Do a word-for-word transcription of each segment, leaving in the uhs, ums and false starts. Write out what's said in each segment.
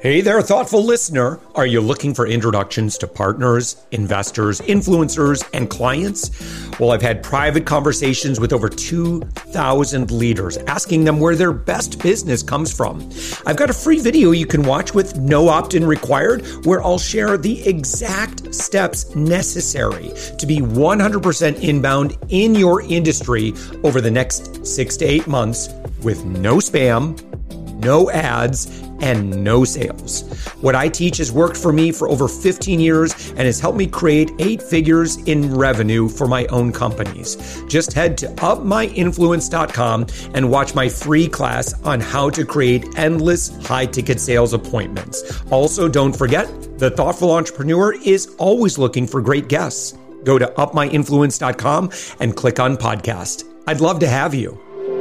Hey there, thoughtful listener. Are you looking for introductions to partners, investors, influencers, and clients? Well, I've had private conversations with over two thousand leaders, asking them where their best business comes from. I've got a free video you can watch with no opt-in required, where I'll share the exact steps necessary to be one hundred percent inbound in your industry over the next six to eight months with no spam, no ads, and no sales. What I teach has worked for me for over fifteen years and has helped me create eight figures in revenue for my own companies. Just head to up my influence dot com and watch my free class on how to create endless high-ticket sales appointments. Also, don't forget, the thoughtful entrepreneur is always looking for great guests. Go to up my influence dot com and click on podcast. I'd love to have you.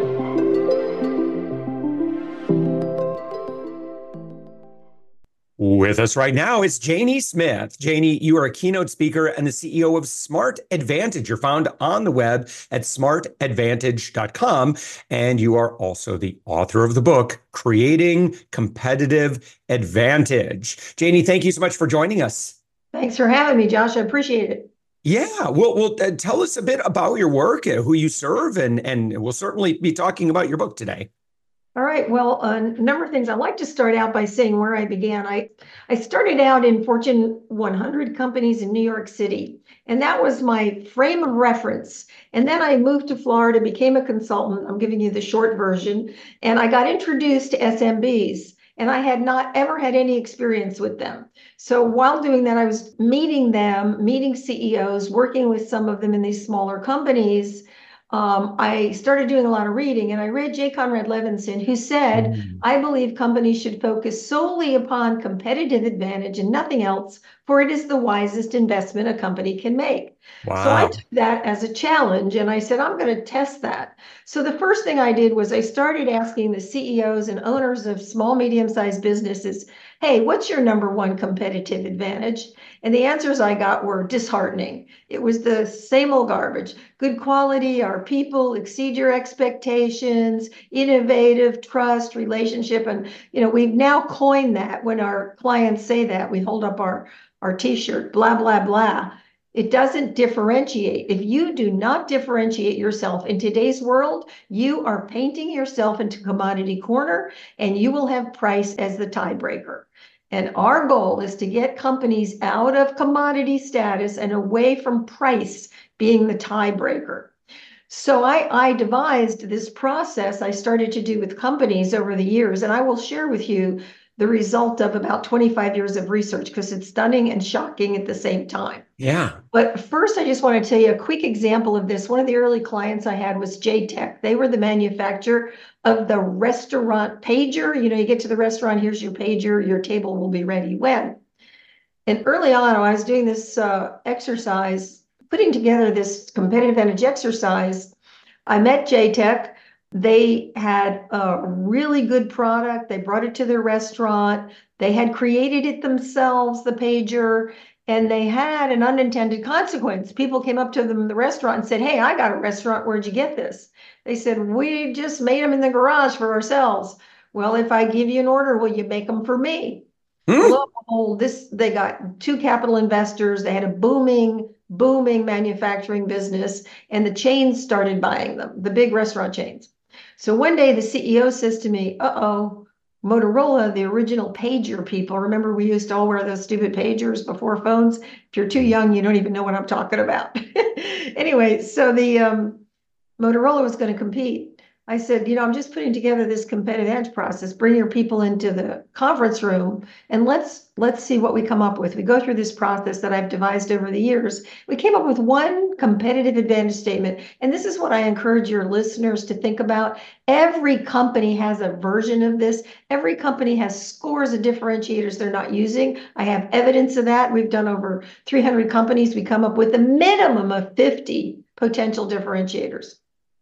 With us right now is Janie Smith. Janie, you are a keynote speaker and the C E O of Smart Advantage. You're found on the web at smart advantage dot com, and you are also the author of the book, Creating Competitive Advantage. Janie, thank you so much for joining us. Thanks for having me, Josh. I appreciate it. Yeah, well, well uh, tell us a bit about your work, uh, who you serve, and, and we'll certainly be talking about your book today. All right. Well, a number of things. I'd like to start out by saying where I began. I, I started out in Fortune one hundred companies in New York City, and that was my frame of reference. And then I moved to Florida, became a consultant. I'm giving you the short version. And I got introduced to S M Bs, and I had not ever had any experience with them. So while doing that, I was meeting them, meeting C E Os, working with some of them in these smaller companies. Um, I started doing a lot of reading, and I read J. Conrad Levinson, who said, mm. I believe companies should focus solely upon competitive advantage and nothing else, for it is the wisest investment a company can make. Wow. So I took that as a challenge, and I said, I'm going to test that. So the first thing I did was I started asking the C E Os and owners of small, medium-sized businesses, hey, what's your number one competitive advantage? And the answers I got were disheartening. It was the same old garbage. Good quality, our people exceed your expectations, innovative, trust, relationship. And, you know, we've now coined that when our clients say that, we hold up our, our t-shirt, blah, blah, blah. It doesn't differentiate. If you do not differentiate yourself in today's world, you are painting yourself into commodity corner, and you will have price as the tiebreaker. And our goal is to get companies out of commodity status and away from price being the tiebreaker. So I, I devised this process I started to do with companies over the years, and I will share with you the result of about twenty-five years of research, because it's stunning and shocking at the same time. Yeah. But first, I just want to tell you a quick example of this. One of the early clients I had was J Tech. They were the manufacturer of the restaurant pager. You know, you get to the restaurant, here's your pager, your table will be ready when. And early on, I was doing this uh, exercise, putting together this competitive advantage exercise. I met J Tech. They had a really good product. They brought it to their restaurant. They had created it themselves, the pager, and they had an unintended consequence. People came up to them in the restaurant and said, hey, I got a restaurant. Where'd you get this? They said, we just made them in the garage for ourselves. Well, if I give you an order, will you make them for me? Hmm? Lo and behold, this, they got two capital investors. They had a booming, booming manufacturing business, and the chains started buying them, the big restaurant chains. So one day the C E O says to me, uh-oh, Motorola, the original pager people, remember we used to all wear those stupid pagers before phones? If you're too young, you don't even know what I'm talking about. Anyway, so the um, Motorola was going to compete. I said, you know, I'm just putting together this competitive edge process. Bring your people into the conference room and let's let's see what we come up with. We go through this process that I've devised over the years. We came up with one competitive advantage statement. And this is what I encourage your listeners to think about. Every company has a version of this. Every company has scores of differentiators they're not using. I have evidence of that. We've done over three hundred companies. We come up with a minimum of fifty potential differentiators.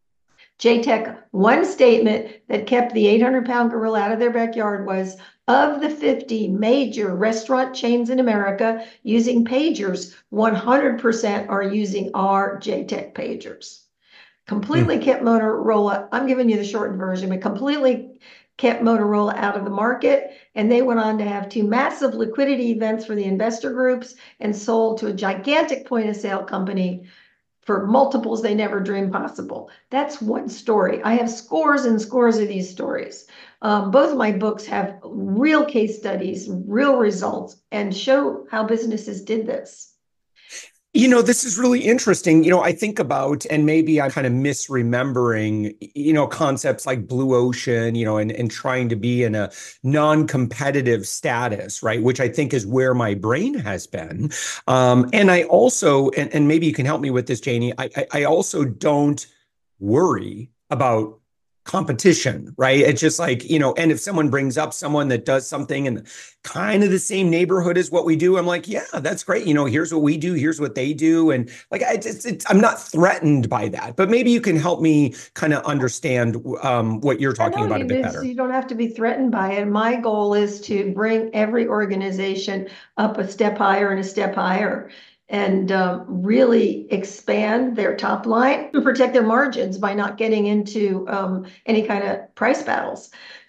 J Tech, one statement that kept the eight hundred pound gorilla out of their backyard was, of the fifty major restaurant chains in America using pagers, one hundred percent are using our J Tech pagers. Completely mm. kept Motorola, I'm giving you the shortened version, but completely kept Motorola out of the market, and they went on to have two massive liquidity events for the investor groups and sold to a gigantic point of sale company for multiples they never dreamed possible. That's one story. I have scores and scores of these stories. Um, both of my books have real case studies, real results, and show how businesses did this. You know, this is really interesting. You know, I think about, and maybe I'm kind of misremembering, you know, concepts like blue ocean, you know, and, and trying to be in a non-competitive status, right? Which I think is where my brain has been. Um, and I also, and, and maybe you can help me with this, Janie, I, I, I also don't worry about competition, right? It's just like, you know, and if someone brings up someone that does something in kind of the same neighborhood as what we do, I'm like, yeah, that's great. You know, here's what we do, here's what they do. And like, I just, it's, I'm not threatened by that, but maybe you can help me kind of understand um, what you're I talking know about a you, bit it's, better. you don't have to be threatened by it. My goal is to bring every organization up a step higher and a step higher, and um, really expand their top line and protect their margins by not getting into um, any kind of price battles.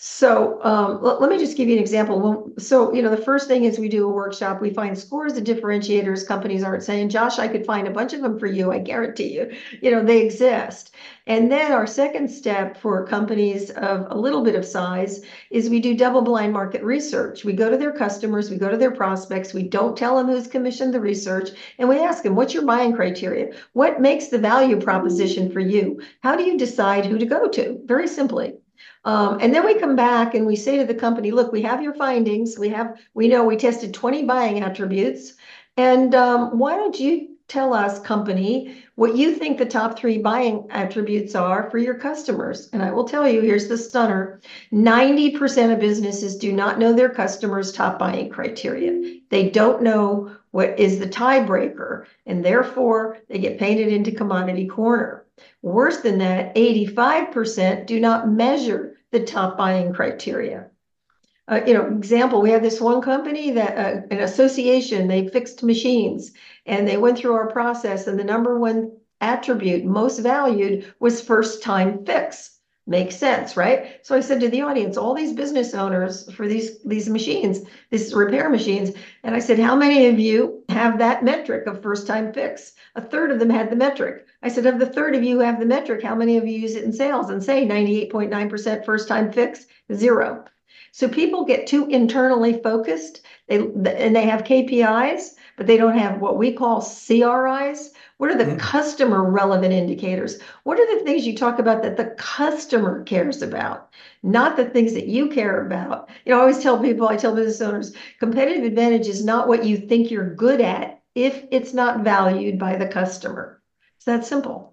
So um, let, let me just give you an example. So, you know, the first thing is we do a workshop. We find scores of differentiators companies aren't saying. Josh, I could find a bunch of them for you. I guarantee you, you know, they exist. And then our second step for companies of a little bit of size is we do double blind market research. We go to their customers, we go to their prospects, we don't tell them who's commissioned the research, and we ask them, what's your buying criteria? What makes the value proposition for you? How do you decide who to go to? Very simply. Um, and then we come back and we say to the company, look, we have your findings. We have, we know we tested twenty buying attributes. And um, why don't you tell us, company, what you think the top three buying attributes are for your customers? And I will tell you, here's the stunner. ninety percent of businesses do not know their customers' top buying criteria. They don't know what is the tiebreaker, and therefore they get painted into commodity corner. Worse than that, eighty-five percent do not measure the top buying criteria. Uh, you know, example, we had this one company that uh, an association, they fixed machines, and they went through our process, and the number one attribute most valued was first time fix. Makes sense, right? So I said to the audience, all these business owners for these these machines, these repair machines, and I said, how many of you have that metric of first time fix? A third of them had the metric. I said, of the third of you who have the metric, how many of you use it in sales? And say ninety-eight point nine percent first time fix, zero. So people get too internally focused, they and they have K P Is, but they don't have what we call C R Is. What are the mm. customer relevant indicators? What are the things you talk about that the customer cares about, not the things that you care about? You know, I always tell people, I tell business owners, competitive advantage is not what you think you're good at if it's not valued by the customer. It's that simple.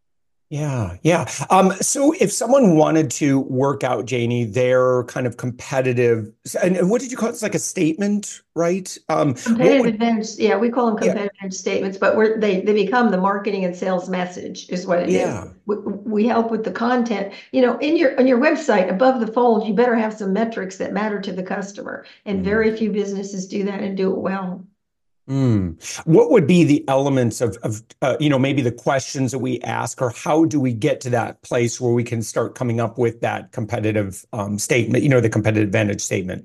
Yeah, yeah. Um, so if someone wanted to work out, Janie, their kind of competitive, and, and what did you call it? It's like a statement, right? Um, competitive would, advantage, yeah, we call them competitive yeah. advantage statements, but we're they they become the marketing and sales message is what it yeah. is. We, we help with the content. You know, in your on your website above the fold, you better have some metrics that matter to the customer, and mm. very few businesses do that and do it well. Mm. What would be the elements of, of uh, you know, maybe the questions that we ask, or how do we get to that place where we can start coming up with that competitive um, statement, you know, the competitive advantage statement?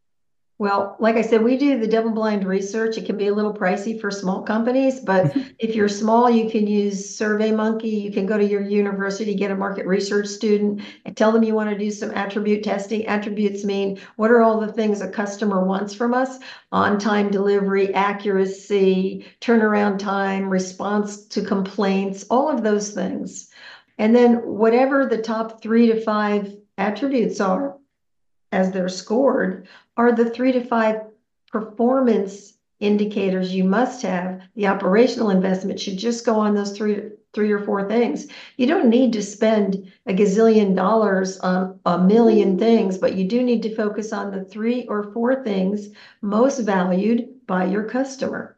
Well, like I said, we do the double blind research. It can be a little pricey for small companies, but if you're small, you can use SurveyMonkey. You can go to your university, get a market research student, and tell them you want to do some attribute testing. Attributes mean what are all the things a customer wants from us? On-time delivery, accuracy, turnaround time, response to complaints, all of those things. And then whatever the top three to five attributes are, as they're scored, are the three to five performance indicators you must have. The operational investment should just go on those three, three or four things. You don't need to spend a gazillion dollars on a million things, but you do need to focus on the three or four things most valued by your customer.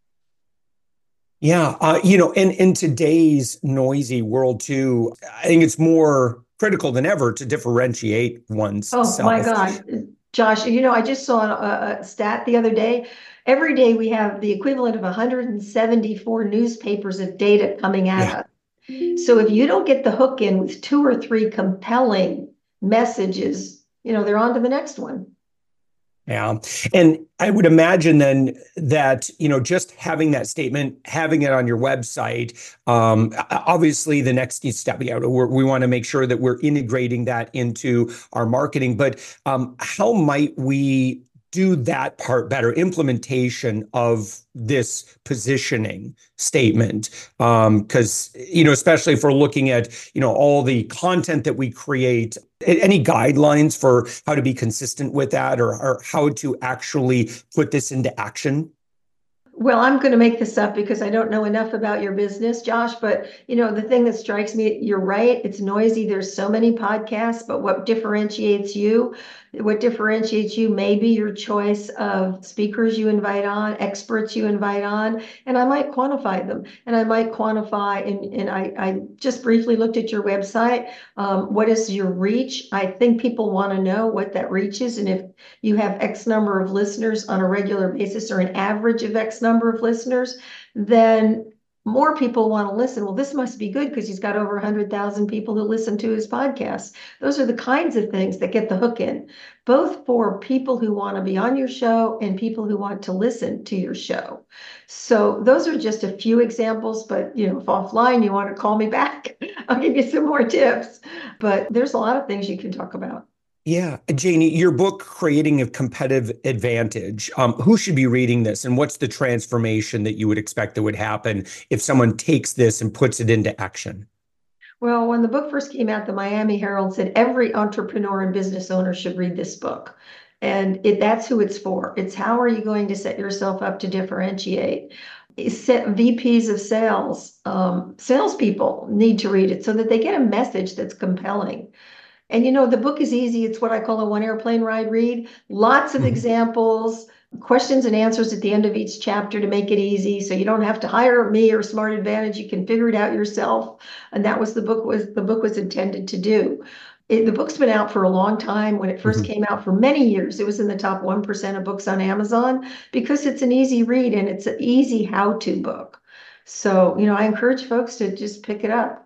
Yeah, uh, you know, in, in today's noisy world too, I think it's more critical than ever to differentiate oneself. Oh my God, Josh, you know, I just saw a, a stat the other day. Every day we have the equivalent of one hundred seventy-four newspapers of data coming at yeah. us. So if you don't get the hook in with two or three compelling messages, you know, they're on to the next one. Yeah. And I would imagine then that, you know, just having that statement, having it on your website, um, obviously the next step, yeah, we're, we want to make sure that we're integrating that into our marketing. But um, how might we do that part better, implementation of this positioning statement? Because, um, you know, especially if we're looking at, you know, all the content that we create, any guidelines for how to be consistent with that, or, or how to actually put this into action? Well, I'm going to make this up because I don't know enough about your business, Josh, but you know, the thing that strikes me, you're right, it's noisy. There's so many podcasts, but what differentiates you, what differentiates you may be your choice of speakers you invite on, experts you invite on, and I might quantify them. And I might quantify, and, and I, I just briefly looked at your website. Um, what is your reach? I think people want to know what that reach is. And if you have X number of listeners on a regular basis, or an average of X number of listeners, then more people want to listen. Well, this must be good because he's got over one hundred thousand people who listen to his podcast. Those are the kinds of things that get the hook in, both for people who want to be on your show and people who want to listen to your show. So those are just a few examples, but you know, if offline you want to call me back, I'll give you some more tips. But there's a lot of things you can talk about. Yeah. Janie, your book, Creating a Competitive Advantage, um, who should be reading this, and what's the transformation that you would expect that would happen if someone takes this and puts it into action? Well, when the book first came out, the Miami Herald said every entrepreneur and business owner should read this book. And it, that's who it's for. It's how are you going to set yourself up to differentiate? Set V Ps of sales, um, salespeople need to read it so that they get a message that's compelling. And you know, the book is easy. It's what I call a one airplane ride read. Lots of mm-hmm. examples, questions and answers at the end of each chapter to make it easy. So you don't have to hire me or Smart Advantage. You can figure it out yourself. And that was the book was the book was intended to do. It, the book's been out for a long time. When it first mm-hmm. came out, for many years, it was in the top one percent of books on Amazon because it's an easy read and it's an easy how-to book. So, you know, I encourage folks to just pick it up.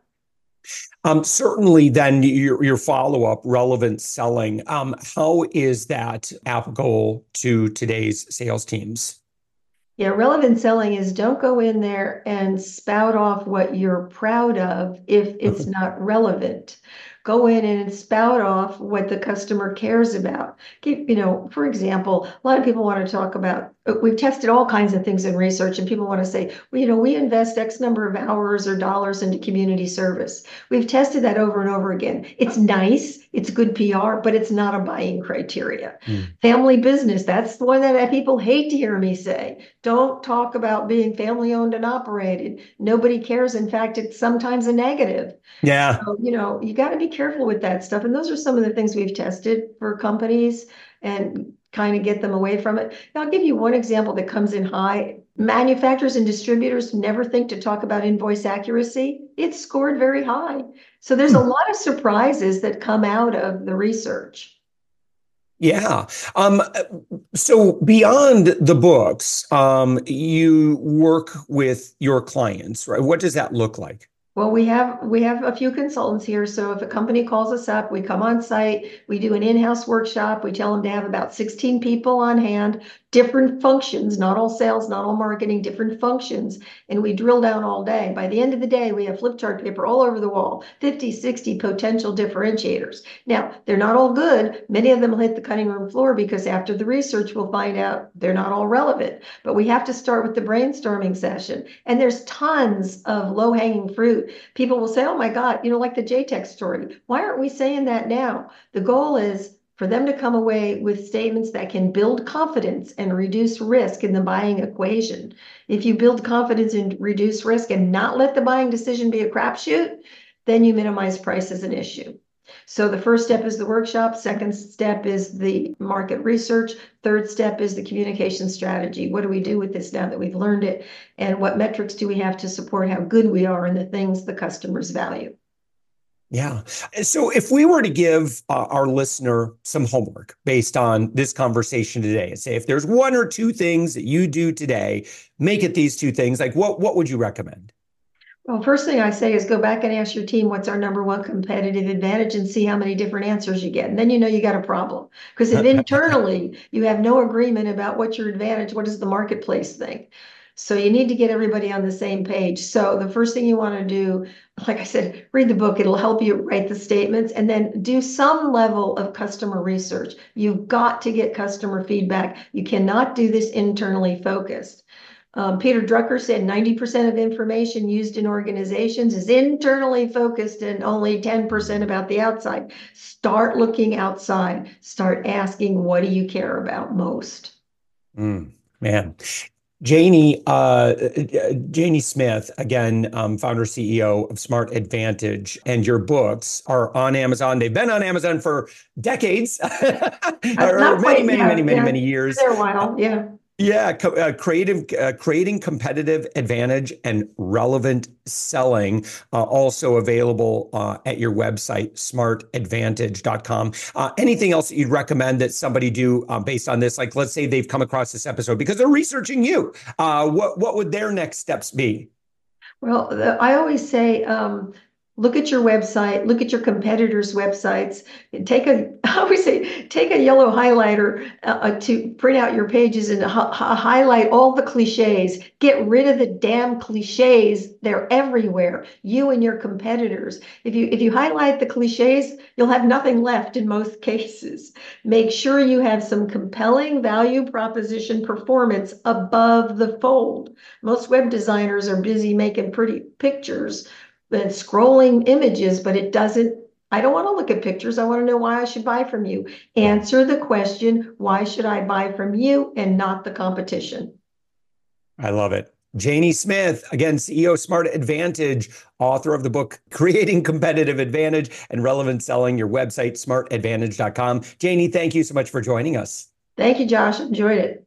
Um, certainly, then your, your follow-up, relevant selling. Um, how is that applicable to today's sales teams? Yeah, relevant selling is don't go in there and spout off what you're proud of if it's not relevant. Go in and spout off what the customer cares about. Keep, you know, for example, a lot of people want to talk about, we've tested all kinds of things in research and people want to say, well, you know, we invest X number of hours or dollars into community service. We've tested that over and over again. It's nice, it's good P R, but it's not a buying criteria. Mm. Family business, that's the one that people hate to hear me say. Don't talk about being family owned and operated. Nobody cares. In fact, it's sometimes a negative. Yeah. So, you know, you got to be careful with that stuff. And those are some of the things we've tested for companies and kind of get them away from it. Now, I'll give you one example that comes in high. Manufacturers and distributors never think to talk about invoice accuracy. It's scored very high. So there's hmm. a lot of surprises that come out of the research. Yeah. Um, so beyond the books, um, you work with your clients, right? What does that look like? Well, we have we have a few consultants here. So if a company calls us up, we come on site, we do an in-house workshop. We tell them to have about sixteen people on hand, different functions, not all sales, not all marketing, different functions. And we drill down all day. By the end of the day, we have flip chart paper all over the wall, fifty, sixty potential differentiators. Now, they're not all good. Many of them will hit the cutting room floor because after the research, we'll find out they're not all relevant. But we have to start with the brainstorming session. And there's tons of low-hanging fruit. People will say, oh my God, you know, like the J TEC story. Why aren't we saying that now? The goal is for them to come away with statements that can build confidence and reduce risk in the buying equation. If you build confidence and reduce risk and not let the buying decision be a crapshoot, then you minimize price as an issue. So the first step is the workshop. Second step is the market research. Third step is the communication strategy. What do we do with this now that we've learned it? And what metrics do we have to support how good we are in the things the customers value? Yeah. So if we were to give uh, our listener some homework based on this conversation today, and say if there's one or two things that you do today, make it these two things, like what, what would you recommend? Well, first thing I say is go back and ask your team, what's our number one competitive advantage, and see how many different answers you get. And then you know you got a problem. Because if internally you have no agreement about what's your advantage, what does the marketplace think? So you need to get everybody on the same page. So the first thing you want to do, like I said, read the book. It'll help you write the statements, and then do some level of customer research. You've got to get customer feedback. You cannot do this internally focused. Um, Peter Drucker said ninety percent of information used in organizations is internally focused and only ten percent about the outside. Start looking outside. Start asking, what do you care about most? Mm, man. Janie, uh, Janie Smith, again, um, founder, C E O of Smart Advantage, and your books are on Amazon. They've been on Amazon for decades, or Not many, quite, many, yeah, many, many, yeah. many years. There a while, yeah. Yeah, co- uh, creative, uh, creating competitive advantage and relevant selling, uh, also available uh, at your website, smart advantage dot com. Uh, anything else that you'd recommend that somebody do uh, based on this? Like, let's say they've come across this episode because they're researching you. Uh, what what would their next steps be? Well, the, I always say, um, look at your website, look at your competitors' websites, take a, I always say, take a yellow highlighter uh, to print out your pages and ha- highlight all the cliches. Get rid of the damn cliches. They're everywhere. You and your competitors. If you, if you highlight the cliches, you'll have nothing left in most cases. Make sure you have some compelling value proposition performance above the fold. Most web designers are busy making pretty pictures and scrolling images, but it doesn't, I don't want to look at pictures. I want to know why I should buy from you. Answer the question, why should I buy from you and not the competition? I love it. Janie Smith, again, C E O of Smart Advantage, author of the book, Creating Competitive Advantage and Relevant Selling, your website, smart advantage dot com. Janie, thank you so much for joining us. Thank you, Josh. Enjoyed it.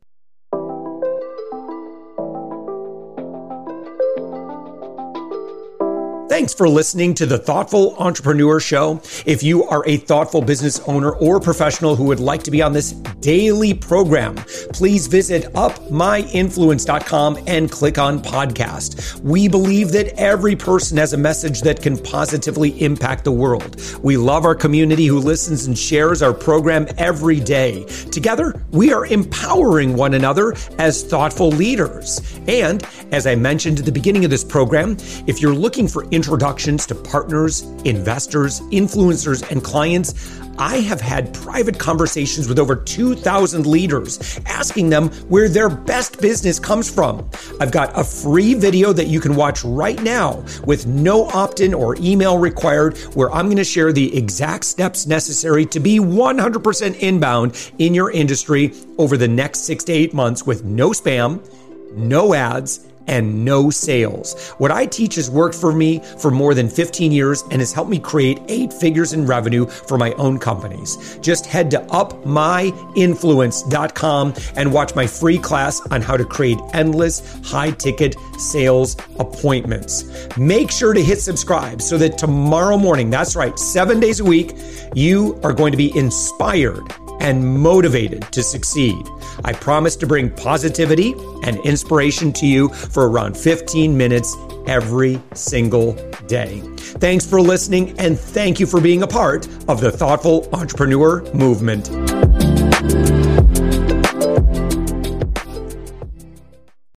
Thanks for listening to the Thoughtful Entrepreneur Show. If you are a thoughtful business owner or professional who would like to be on this daily program, please visit up my influence dot com and click on podcast. We believe that every person has a message that can positively impact the world. We love our community who listens and shares our program every day. Together, we are empowering one another as thoughtful leaders. And as I mentioned at the beginning of this program, if you're looking for introductions to partners, investors, influencers, and clients, I have had private conversations with over two thousand leaders, asking them where their best business comes from. I've got a free video that you can watch right now with no opt-in or email required, where I'm going to share the exact steps necessary to be one hundred percent inbound in your industry over the next six to eight months with no spam, no ads, and no sales. What I teach has worked for me for more than fifteen years and has helped me create eight figures in revenue for my own companies. Just head to up my influence dot com and watch my free class on how to create endless high-ticket sales appointments. Make sure to hit subscribe so that tomorrow morning, that's right, seven days a week, you are going to be inspired and motivated to succeed. I promise to bring positivity and inspiration to you for around fifteen minutes every single day. Thanks for listening, and thank you for being a part of the Thoughtful Entrepreneur Movement.